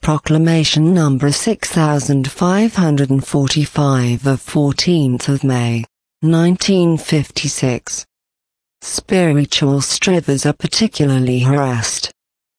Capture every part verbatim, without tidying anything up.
Proclamation number six thousand five hundred forty-five of fourteenth of May, nineteen fifty-six. Spiritual strivers are particularly harassed.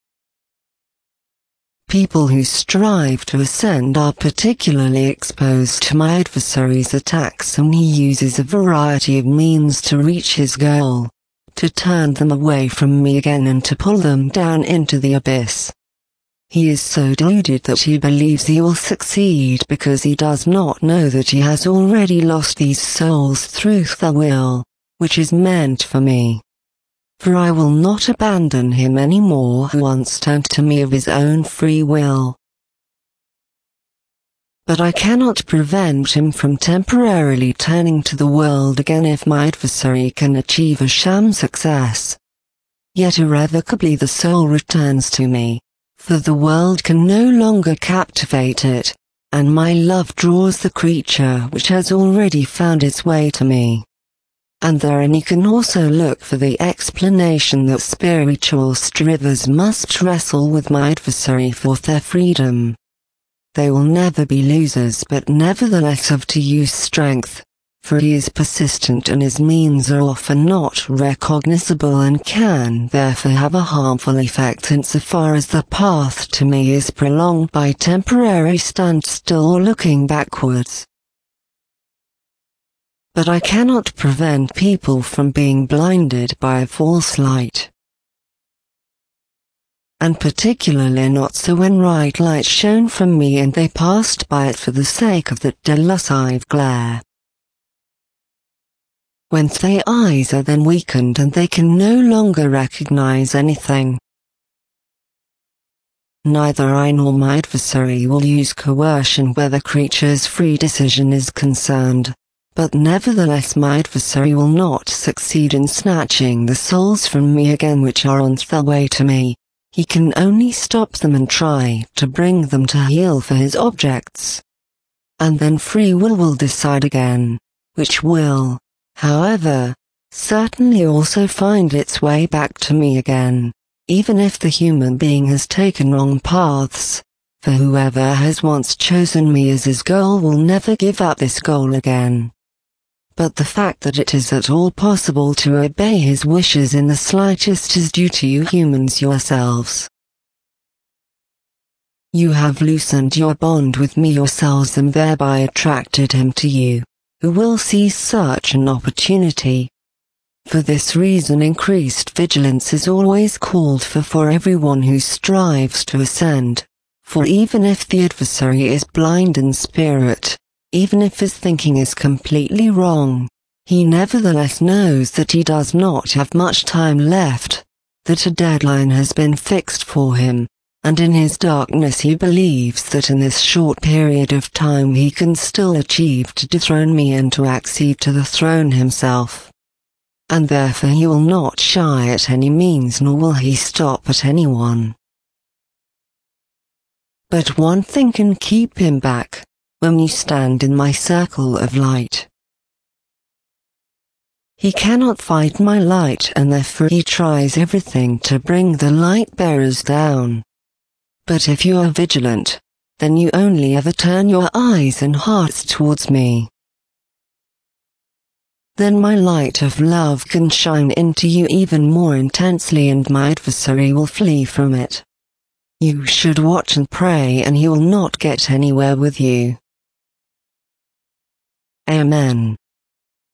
People who strive to ascend are particularly exposed to my adversary's attacks, and he uses a variety of means to reach his goal, to turn them away from me again and to pull them down into the abyss. He is so deluded that he believes he will succeed because he does not know that he has already lost these souls through the will, which is meant for me. For I will not abandon him any more who once turned to me of his own free will. But I cannot prevent him from temporarily turning to the world again if my adversary can achieve a sham success. Yet irrevocably the soul returns to me, for the world can no longer captivate it, and my love draws the creature which has already found its way to me. And therein he can also look for the explanation that spiritual strivers must wrestle with my adversary for their freedom. They will never be losers, but nevertheless have to use strength, for he is persistent and his means are often not recognizable and can therefore have a harmful effect insofar as the path to me is prolonged by temporary standstill or looking backwards. But I cannot prevent people from being blinded by a false light. And particularly not so when right light shone from me and they passed by it for the sake of that delusive glare. Whence their eyes are then weakened and they can no longer recognize anything. Neither I nor my adversary will use coercion where the creature's free decision is concerned. But nevertheless my adversary will not succeed in snatching the souls from me again which are on their way to me. He can only stop them and try to bring them to heel for his objects. And then free will will decide again, which will, however, certainly also find its way back to me again, even if the human being has taken wrong paths, for whoever has once chosen me as his goal will never give up this goal again. But the fact that it is at all possible to obey his wishes in the slightest is due to you humans yourselves. You have loosened your bond with me yourselves and thereby attracted him to you, who will seize such an opportunity. For this reason increased vigilance is always called for for everyone who strives to ascend, for even if the adversary is blind in spirit, even if his thinking is completely wrong, he nevertheless knows that he does not have much time left, that a deadline has been fixed for him, and in his darkness he believes that in this short period of time he can still achieve to dethrone me and to accede to the throne himself. And therefore he will not shy at any means nor will he stop at anyone. But one thing can keep him back. When you stand in my circle of light, he cannot fight my light and therefore he tries everything to bring the light bearers down. But if you are vigilant, then you only ever turn your eyes and hearts towards me. Then my light of love can shine into you even more intensely and my adversary will flee from it. You should watch and pray and he will not get anywhere with you. Amen.